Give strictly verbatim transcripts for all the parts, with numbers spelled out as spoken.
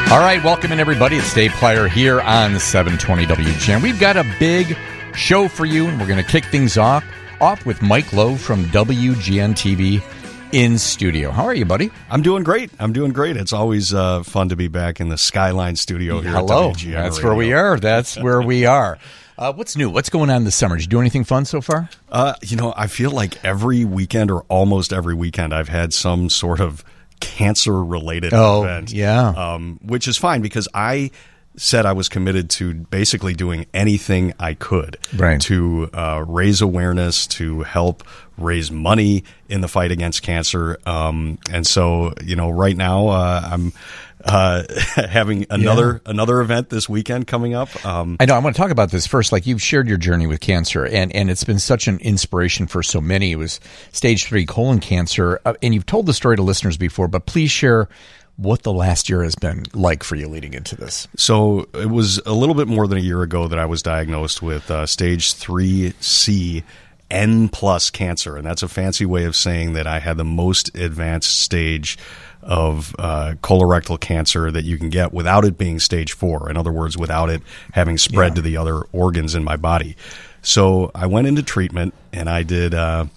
All right, welcome in, everybody. It's Dave Plyer here on seven twenty W G N. We've got a big show for you, and we're going to kick things off off with Mike Lowe from W G N T V in studio. How are you, buddy? I'm doing great. I'm doing great. It's always uh, fun to be back in the Skyline studio here Hello. at W G N. That's Radio. where we are. That's where we are. Uh, what's new? What's going on this summer? Did you do anything fun so far? Uh, you know, I feel like every weekend or almost every weekend I've had some sort of cancer-related oh, event. yeah. Um, which is fine because I said I was committed to basically doing anything I could right. to uh, raise awareness, to help raise money in the fight against cancer. Um, and so, you know, right now uh, I'm uh, having another yeah. another event this weekend coming up. Um, I know. I want to talk about this first. Like, you've shared your journey with cancer, and, and it's been such an inspiration for so many. It was stage three colon cancer, uh, and you've told the story to listeners before, but please share what the last year has been like for you leading into this. So it was a little bit more than a year ago that I was diagnosed with uh, stage three C N plus cancer, and that's a fancy way of saying that I had the most advanced stage of uh, colorectal cancer that you can get without it being stage four. In other words, without it having spread yeah. to the other organs in my body. So I went into treatment, and I did uh,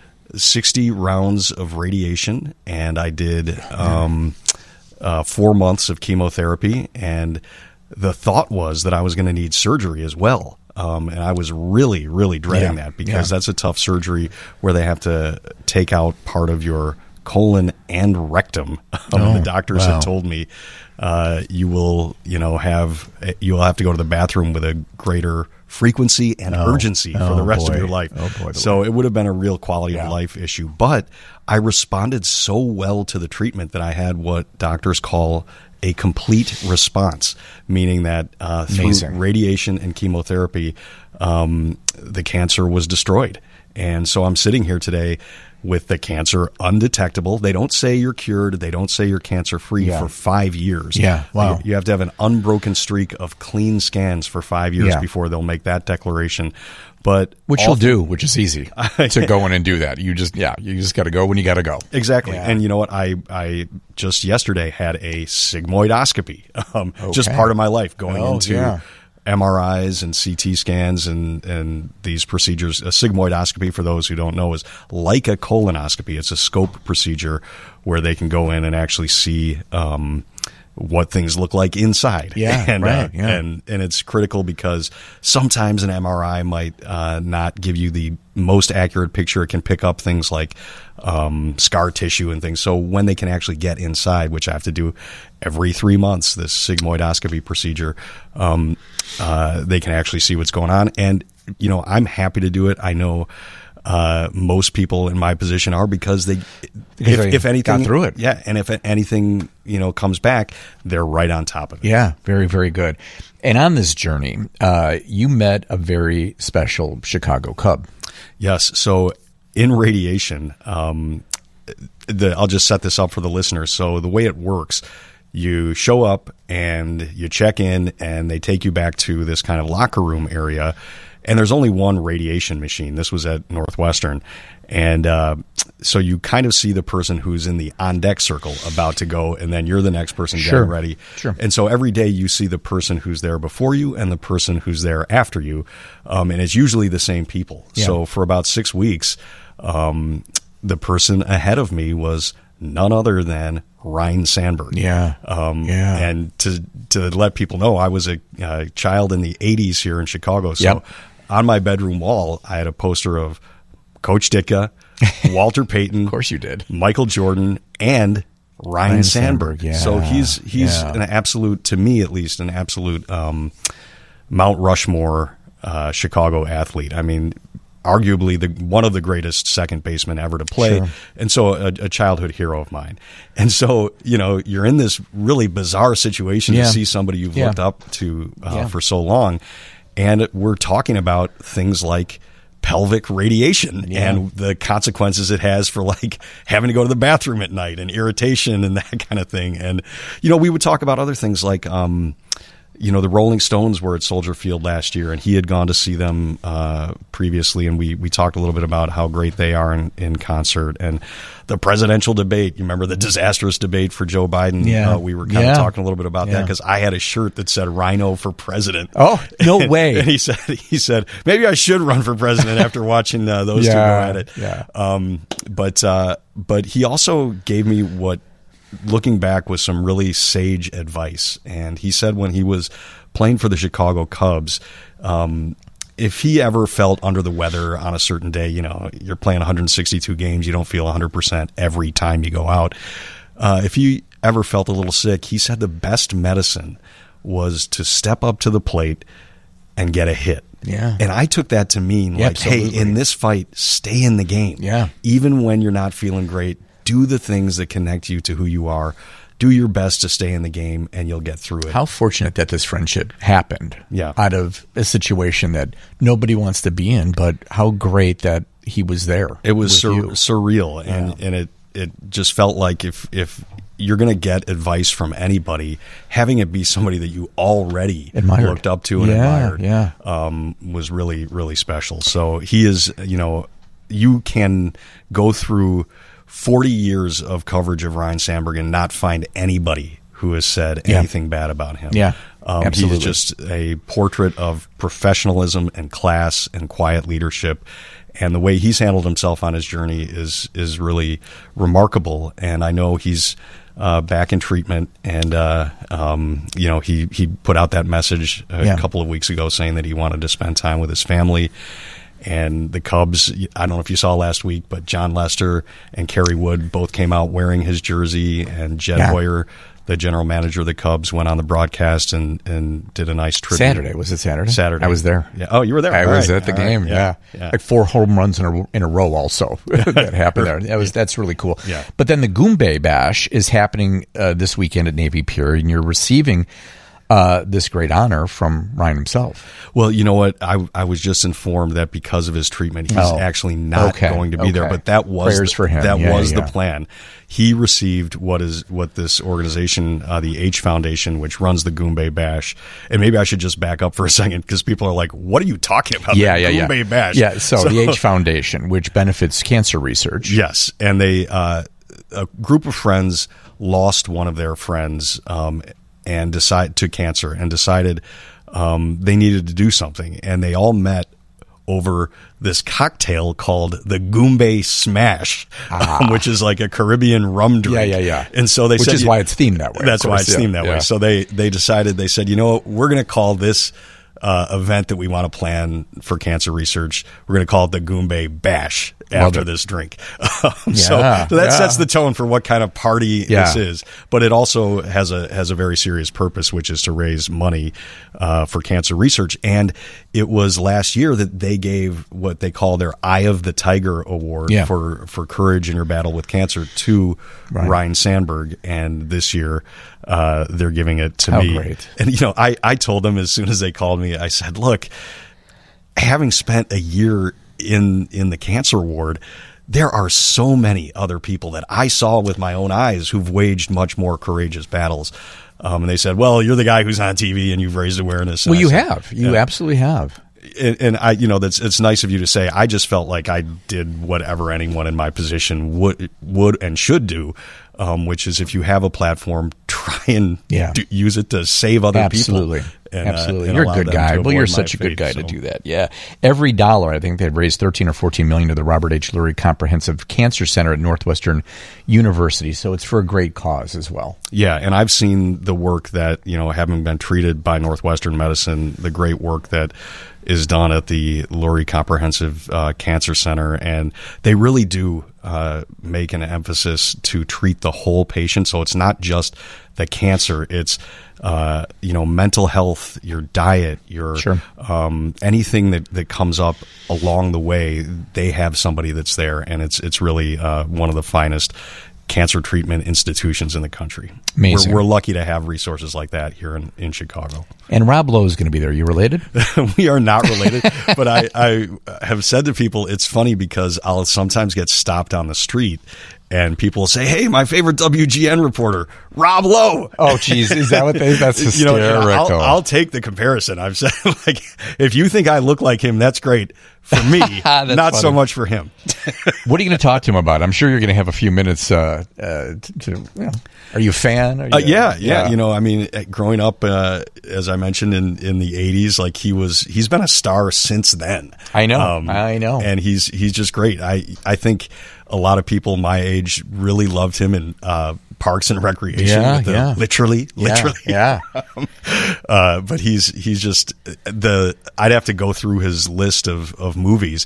sixty rounds of radiation, and I did um, uh, four months of chemotherapy, and the thought was that I was going to need surgery as well. Um, and I was really, really dreading yeah. that because yeah. that's a tough surgery where they have to take out part of your colon and rectum. Oh, the doctors wow. had told me uh, you will, you know, have you will have to go to the bathroom with a greater frequency and oh. urgency oh, for the rest boy. of your life. Oh, boy, so it would have been a real quality yeah. of life issue. But I responded so well to the treatment that I had what doctors call a complete response, meaning that uh, through Amazing. radiation and chemotherapy, um, the cancer was destroyed. And so I'm sitting here today with the cancer undetectable. They don't say you're cured. They don't say you're cancer-free yeah. for five years. Yeah, wow. You, you have to have an unbroken streak of clean scans for five years yeah. before they'll make that declaration. But Which you'll do, which is easy to go in and do that. You just, yeah, you just got to go when you got to go. Exactly. Yeah. And you know what? I, I just yesterday had a sigmoidoscopy, um, Okay. just part of my life going Oh, into yeah. M R Is and C T scans and, and these procedures. A sigmoidoscopy, for those who don't know, is like a colonoscopy. It's a scope procedure where they can go in and actually see um, what things look like inside. Yeah, and, right, uh, yeah. and and it's critical because sometimes an M R I might uh, not give you the most accurate picture. It can pick up things like um, scar tissue and things. So when they can actually get inside, which I have to do every three months, this sigmoidoscopy procedure, um, uh, they can actually see what's going on. And you know, I'm happy to do it. I know. Uh, most people in my position are because they, Because if, they if anything, got through it. yeah, and if anything, you know, comes back, they're right on top of it. Yeah, very, very good. And on this journey, uh, you met a very special Chicago Cub. Yes. So in radiation, um, the, I'll just set this up for the listeners. So the way it works, you show up and you check in, and they take you back to this kind of locker room area. And there's only one radiation machine. This was at Northwestern. And uh, so you kind of see the person who's in the on-deck circle about to go, and then you're the next person Sure. getting ready. Sure. And so every day you see the person who's there before you and the person who's there after you. Um, and it's usually the same people. Yeah. So for about six weeks, um, the person ahead of me was none other than Ryne Sandberg. Yeah. Um, Yeah. And to to let people know, I was a uh, child in the eighties here in Chicago. So Yep. on my bedroom wall, I had a poster of Coach Ditka, Walter Payton, Of course you did. Michael Jordan, and Ryne, Ryne Sandberg. Sandberg, yeah. So he's he's Yeah. an absolute, to me at least, an absolute um, Mount Rushmore uh, Chicago athlete. I mean, arguably the one of the greatest second basemen ever to play, Sure. and so a, a childhood hero of mine. And so, you know, you're in this really bizarre situation Yeah. to see somebody you've Yeah. looked up to uh, Yeah. for so long, and we're talking about things like pelvic radiation Yeah. and the consequences it has for like having to go to the bathroom at night and irritation and that kind of thing. And, you know, we would talk about other things like, um, you know, the Rolling Stones were at Soldier Field last year, and he had gone to see them uh, previously, and we, we talked a little bit about how great they are in, in concert. And the presidential debate, you remember the disastrous debate for Joe Biden? Yeah. Uh, we were kind yeah. of talking a little bit about yeah. that because I had a shirt that said Rhino for president. Oh, no and, way. And he said, he said, maybe I should run for president after watching uh, those yeah. two go at it. Yeah. Um, but, uh, but he also gave me what, looking back, was some really sage advice. And he said when he was playing for the Chicago Cubs, um, if he ever felt under the weather on a certain day, you know, you're playing one hundred sixty-two games, you don't feel one hundred percent every time you go out. Uh, if he ever felt a little sick, he said the best medicine was to step up to the plate and get a hit. Yeah. And I took that to mean Yeah, like, absolutely. hey, in this fight, stay in the game. Yeah. Even when you're not feeling great, do the things that connect you to who you are. Do your best to stay in the game, and you'll get through it. How fortunate that this friendship happened Yeah. out of a situation that nobody wants to be in, but how great that he was there. It was with sur- you. surreal, and, Yeah. and it, it just felt like if, if you're going to get advice from anybody, having it be somebody that you already Admired. looked up to and Yeah, admired yeah. um, was really, really special. So he is, you know, you can go through forty years of coverage of Ryne Sandberg and not find anybody who has said Yeah. anything bad about him. Yeah, um, absolutely. He's just a portrait of professionalism and class and quiet leadership. And the way he's handled himself on his journey is is really remarkable. And I know he's uh, back in treatment. And, uh, um, you know, he, he put out that message a Yeah. couple of weeks ago saying that he wanted to spend time with his family. And the Cubs, I don't know if you saw last week, but John Lester and Kerry Wood both came out wearing his jersey, and Jed Yeah. Hoyer, the general manager of the Cubs, went on the broadcast and, and did a nice tribute. Saturday. Was it Saturday? Saturday. I was there. Yeah. Oh, you were there. I All was right. at the All right. game. Yeah. Yeah. Like four home runs in a in a row. Also, that happened there. That was that's really cool. Yeah. But then the Goombay Bash is happening uh, this weekend at Navy Pier, and you're receiving uh, this great honor from Ryne himself. Well, you know what? I I was just informed that because of his treatment, he's Oh. actually not Okay. going to be there. Okay. But that was Prayers the, for him. That Yeah, was yeah. the plan. He received what is what this organization, uh, the H Foundation, which runs the Goombay Bash. And maybe I should just back up for a second because people are like, "What are you talking about?" Yeah, the yeah, Goombay yeah. Bash. Yeah. So, the H Foundation, which benefits cancer research. Yes, and they uh, a group of friends lost one of their friends um, and decide to cancer and decided um, they needed to do something, and they all met over this cocktail called the Goombay Smash, Ah. um, which is like a Caribbean rum drink. Yeah, yeah, yeah. And so they Which said, is why it's themed that way, of That's why course, it's yeah, themed that yeah. way. So they they decided they said, you know what, we're going to call this uh, event that we want to plan for cancer research. We're going to call it the Goombay Bash after it. this drink. Um, so, so Yeah, that yeah. sets the tone for what kind of party Yeah. this is. But it also has a has a very serious purpose, which is to raise money uh, for cancer research. And it was last year that they gave what they call their Eye of the Tiger Award Yeah. for for courage in your battle with cancer to Right. Ryne Sandberg. And this year uh, they're giving it to How me. great. And you know, I I told them as soon as they called me, I said, look, having spent a year in in the cancer ward, there are so many other people that I saw with my own eyes who've waged much more courageous battles. Um, and they said, well, you're the guy who's on T V and you've raised awareness. And Well, I you said, have. You Yeah. absolutely have. And, and I, you know, that's it's nice of you to say. I just felt like I did whatever anyone in my position would would and should do, um, which is if you have a platform, try and Yeah. do, use it to save other Absolutely. people. And, uh, Absolutely. and You're a allow good them guy. to Well, you're avoid my such a good fate, guy so. to do that. Yeah. Every dollar, I think they've raised thirteen or fourteen million to the Robert H. Lurie Comprehensive Cancer Center at Northwestern University. So it's for a great cause as well. Yeah, and I've seen the work that, you know, having been treated by Northwestern Medicine, the great work that is done at the Lurie Comprehensive uh, Cancer Center, and they really do uh, make an emphasis to treat the whole patient. So it's not just the cancer; it's uh, you know, mental health, your diet, your Sure. um, anything that, that comes up along the way. They have somebody that's there, and it's it's really uh, one of the finest cancer treatment institutions in the country. Amazing. We're, we're lucky to have resources like that here in, in Chicago. And Rob Lowe is going to be there. You related? We are not related, but I, I have said to people, it's funny because I'll sometimes get stopped on the street and people will say, "Hey, my favorite W G N reporter, Rob Lowe." Oh, geez, is that what they? That's hysterical. You know, I'll, I'll take the comparison. I've said, like, if you think I look like him, that's great for me. Not funny. so much for him. What are you going to talk to him about? I'm sure you're going to have a few minutes. Uh, uh, to, to, you know, are you a fan? Are you, uh, yeah, yeah, yeah. You know, I mean, growing up, uh, as I mentioned in, in the eighties, like he was, he's been a star since then. I know, um, I know, and he's he's just great. I I think a lot of people my age really loved him in uh, Parks and Recreation. Yeah, with the, yeah. literally, literally. Yeah. yeah. um, uh, but he's he's just the. I'd have to go through his list of of movies.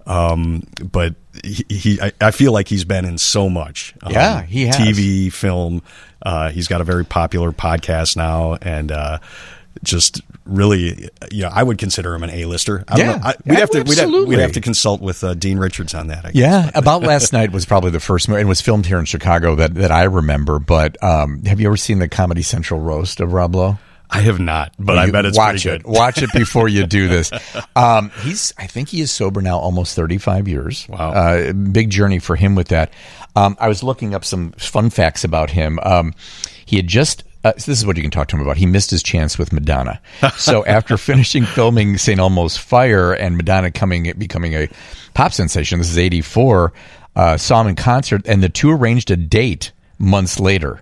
Um, but he, he I, I feel like he's been in so much. Um, yeah, he has. T V, film. Uh, he's got a very popular podcast now, and uh, just really, you know, I would consider him an A-lister. I yeah, don't know. I, we'd have to we'd have, absolutely. we'd have to consult with uh, Dean Richards on that. I guess. Yeah, About Last Night was probably the first movie. It was filmed here in Chicago that that I remember. But um, have you ever seen the Comedy Central roast of Rob Lowe? I have not, but you I bet it's watch pretty it. good. Watch it before you do this. Um, he's, I think he is sober now, almost thirty-five years. Wow, uh, big journey for him with that. Um, I was looking up some fun facts about him. Um, he had just. Uh, so this is what you can talk to him about. He missed his chance with Madonna. So after finishing filming Saint Elmo's Fire and Madonna coming becoming a pop sensation, this is eighty-four. Uh, saw him in concert, and the two arranged a date months later.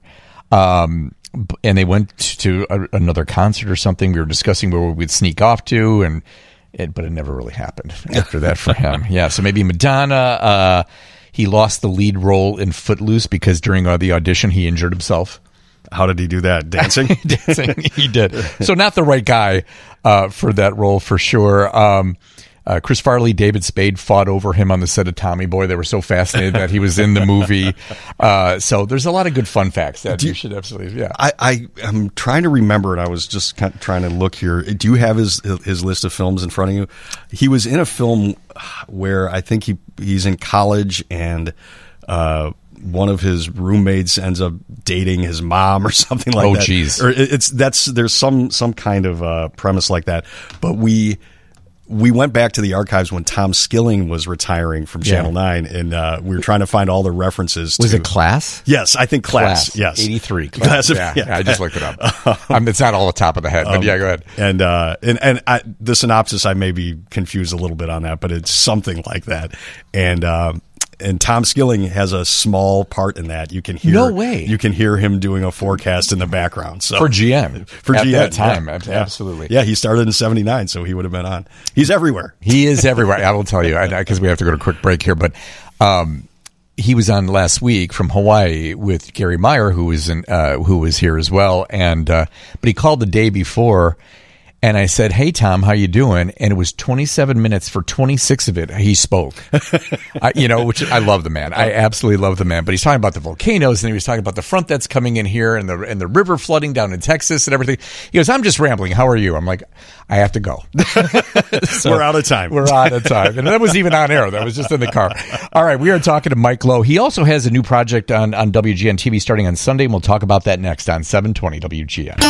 Um, and they went to a, another concert or something. We were discussing where we'd sneak off to, and it, but it never really happened after that for him. Yeah, so maybe Madonna. Uh, he lost the lead role in Footloose because during uh, the audition he injured himself. How did he do that? Dancing? Dancing, he did. So not the right guy uh, for that role for sure. Um, Uh, Chris Farley, David Spade fought over him on the set of Tommy Boy. They were so fascinated that he was in the movie. Uh, so there's a lot of good fun facts that you, you should absolutely, yeah. I, I, I'm trying to remember, and I was just kind of trying to look here. Do you have his his list of films in front of you? He was in a film where I think he he's in college, and uh, one of his roommates ends up dating his mom or something like oh, that. Oh, geez. Or it's that's there's some some kind of uh, premise like that. But we. We went back to the archives when Tom Skilling was retiring from Channel yeah. nine, and uh, we were trying to find all the references. Was to, it Class? Yes, I think Class. Class. Yes, eighty-three. Class. Class of, yeah. yeah. yeah, I just looked it up. um, it's not all the top of the head, but um, yeah, go ahead. And uh, and and I, the synopsis, I may be confused a little bit on that, but it's something like that. And uh, and Tom Skilling has a small part in that. You can hear no way. You can hear him doing a forecast in the background. So for G M, for at G M that time, yeah. absolutely. Yeah, he started in seventy-nine, so he would have been on. He's everywhere. He is everywhere. I will tell you, because we have to go to a quick break here, but. Um, He was on last week from Hawaii with Gary Meyer, who was in, uh, who was here as well, and uh, but he called the day before, and I said, "Hey Tom, how you doing?" And it was twenty-seven minutes. For twenty-six of it, he spoke. I, you know, which I love the man. I absolutely love the man. But he's talking about the volcanoes, and he was talking about the front that's coming in here, and the and the river flooding down in Texas and everything. He goes, "I'm just rambling. How are you?" I'm like, "I have to go." So, we're out of time. We're out of time, and that was even on air. That was just in the car. All right, we are talking to Mike Lowe. He also has a new project on on W G N T V starting on Sunday, and we'll talk about that next on seven twenty W G N.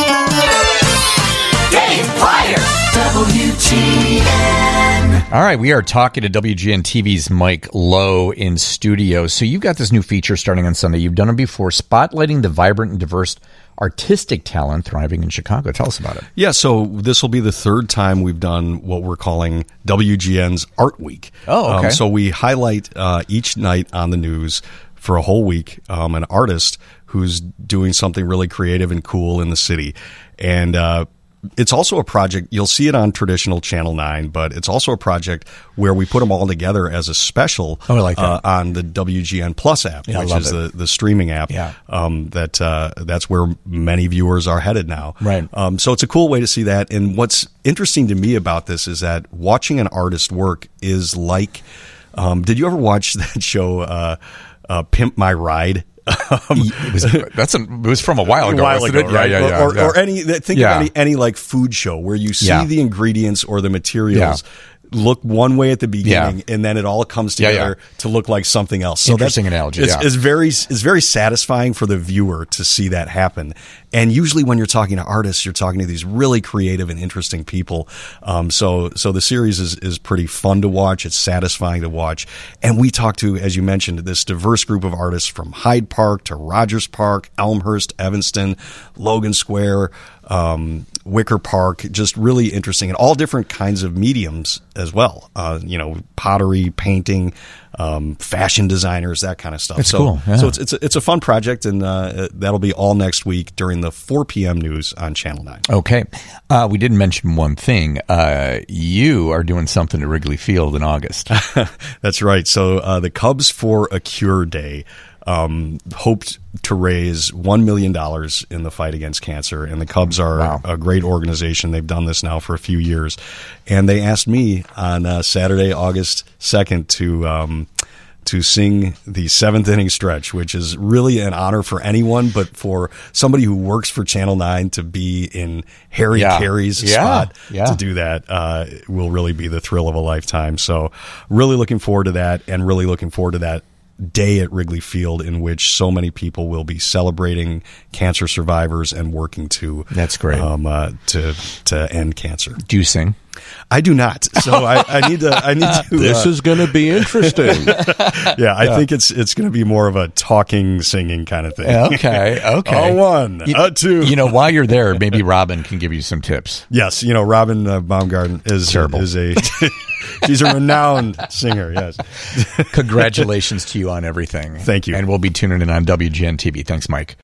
Game Fire, W G N. All right, we are talking to W G N T V's Mike Lowe in studio. So you've got this new feature starting on Sunday. You've done it before, spotlighting the vibrant and diverse artistic talent thriving in Chicago. Tell us about it. Yeah, so this will be the third time we've done what we're calling W G N's Art Week. Oh, okay. Um, so we highlight uh, each night on the news for a whole week um, an artist who's doing something really creative and cool in the city. And uh it's also a project, you'll see it on traditional Channel nine, but it's also a project where we put them all together as a special oh, I like that. Uh, on the W G N Plus app, yeah, which is the, the streaming app. Yeah. Um, that uh, that's where many viewers are headed now. Right. Um, so it's a cool way to see that. And what's interesting to me about this is that watching an artist work is like, um, did you ever watch that show, uh, uh, Pimp My Ride? Um, it was that's a, it was from a while ago, a while wasn't ago, it? right? Yeah, yeah, yeah, or, yeah. or any think yeah. of any any like food show where you see yeah. the ingredients or the materials yeah. look one way at the beginning, yeah. and then it all comes together yeah, yeah. to look like something else. So Interesting that's, analogy. It's, yeah. it's very it's very satisfying for the viewer to see that happen. And usually when you're talking to artists, you're talking to these really creative and interesting people. Um, so so the series is, is pretty fun to watch. It's satisfying to watch. And we talk to, as you mentioned, this diverse group of artists from Hyde Park to Rogers Park, Elmhurst, Evanston, Logan Square, um, Wicker Park, just really interesting, and all different kinds of mediums as well. Uh, you know, pottery, painting, um, fashion designers, that kind of stuff. That's so, cool. Yeah. So it's it's a, it's a fun project, and uh, that'll be all next week during the four p.m. news on Channel nine. Okay. Uh, we didn't mention one thing. Uh, you are doing something at Wrigley Field in August. That's right. So uh, the Cubs for a Cure Day um, hoped to raise one million dollars in the fight against cancer. And the Cubs are Wow. a great organization. They've done this now for a few years. And they asked me on uh, Saturday, August second, to um, to sing the seventh inning stretch, which is really an honor for anyone, but for somebody who works for Channel nine to be in Harry Yeah. Carey's Yeah. spot Yeah. to do that uh, will really be the thrill of a lifetime. So really looking forward to that, and really looking forward to that day at Wrigley Field in which so many people will be celebrating cancer survivors and working to That's great. um, uh, to to end cancer. Do you sing? I do not, so I, I need to. I need to. This uh, is going to be interesting. yeah, I think it's it's going to be more of a talking, singing kind of thing. Okay. Okay. A one, You- a two. You know, while you're there, maybe Robin can give you some tips. Yes, you know, Robin uh, Baumgarten is Terrible. is a she's a renowned singer. Yes, Congratulations to you on everything. Thank you. And we'll be tuning in on W G N T V. Thanks, Mike.